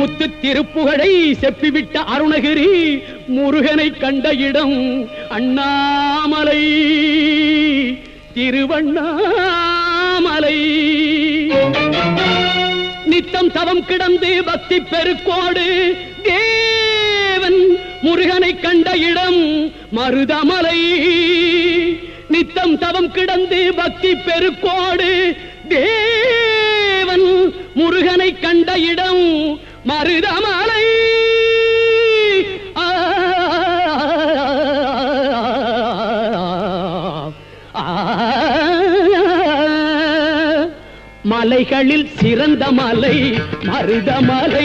முத்து திருப்புகழை செப்பிவிட்ட அருணகிரி முருகனை கண்ட இடம் அண்ணாமலை திருவண்ணாமலை. நித்தம் தவம் கிடந்து பக்தி பெருக்கோடு தேவன் முருகனை கண்ட இடம் மருதமலை. நித்தம் தவம் கிடந்து பக்தி பெருக்கோடு தேவன் முருகனை கண்ட இடம் மருதமலை. மலைகளில் சிறந்த மலை மருதமலை.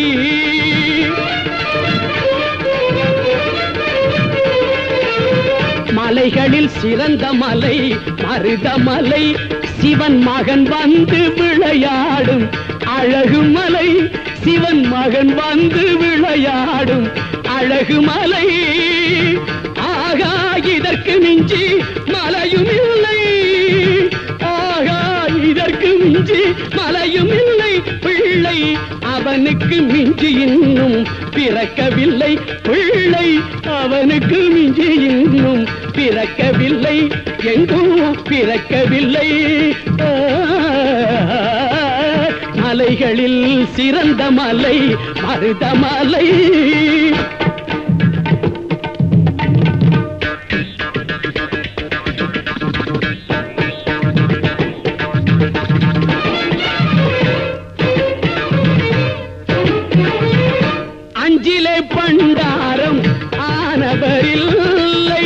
மலைகளில் சிறந்த மலை மருதமலை. சிவன் மகன் வந்து விளையாடும் அழகு மலை. சிவன் மகன் வந்து விளையாடும் அழகு மலை. ஆகா இதற்கு மிஞ்சி மலையும் இல்லை. ஆகா இதற்கு மிஞ்சி மலையும் இல்லை. பிள்ளை அவனுக்கு மிஞ்சி இன்னும் பிறக்கவில்லை. பிள்ளை அவனுக்கு மிஞ்சி இன்னும் பிறக்கவில்லை. எங்கும் பிறக்கவில்லை. மலைகளில் சிறந்த மலை மருதமலை. அஞ்சிலே பண்டாரம் ஆனவரில்லை.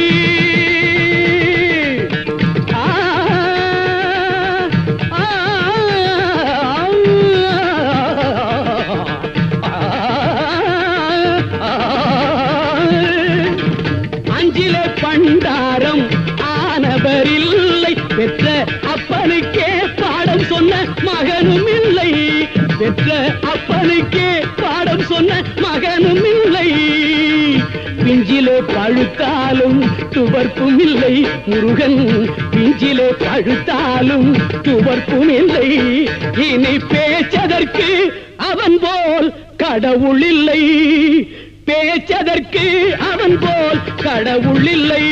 அஞ்சிலே பண்டாரம் ஆனவரில்லை. பெற்ற அப்பனுக்கே பாடம் சொன்ன மகனும் இல்லை. பெற்ற அப்பனுக்கே பாடம் சொன்ன மகனும் இல்லை. பிஞ்சிலே பழுத்தாலும் துவர்ப்பும் இல்லை. முருகன் பிஞ்சிலே பழுத்தாலும் துவர்ப்பும் இல்லை. இனி பேச்சதற்கு அவன் போல் கடவுள் இல்லை. பேச்சதற்கு அவன் போல் கடவுள் இல்லை.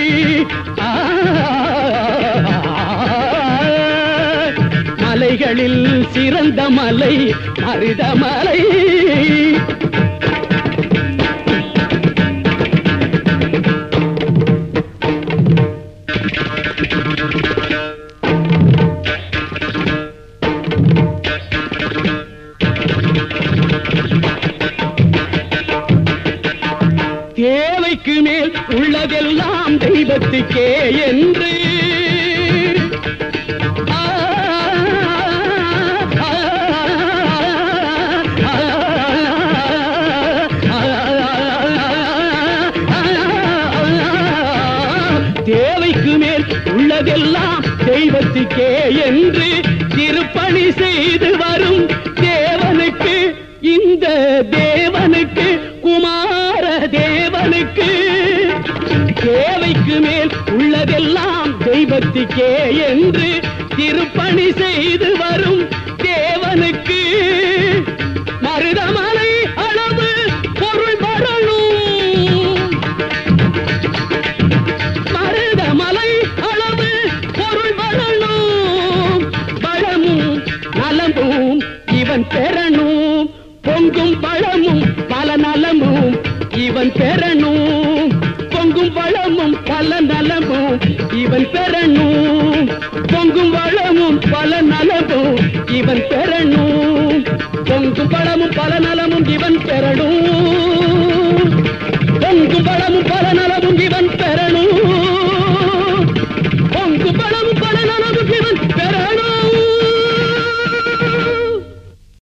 மலைகளில் சிறந்த மலை மருதமலை. தேவைக்கு மேல் உள்ளதெல்லாம் தெய்வத்துக்கே என்று தேவைக்கு மேல் உள்ளதெல்லாம் தெய்வத்துக்கே என்று திருப்பணி செய்து வரும் தேவனுக்கு, இந்த தேவனுக்கு, குமார தேவனுக்கு தேவைக்கு மேல் உள்ளதெல்லாம் தெய்வத்துக்கே என்று திருப்பணி செய்து வரும் தேவனுக்கு மருதமலை அளவு பொருள் வரணும். மருதமலை அளவு பொருள் வரணும். பழமும் நலமும் இவன் பெறணும். பொங்கும் பழமும் பல நலமும் இவன் பெறணும். பொங்கும் வளமும் பல நலமும் இவன் பெறணும். பொங்கும் வளமும் பல நலமும் இவன் பெறணும். பொங்கும் வளமும் பல நலமும் இவன் பெறணும். பொங்கும் வளமும் பல நலமும் இவன் பெற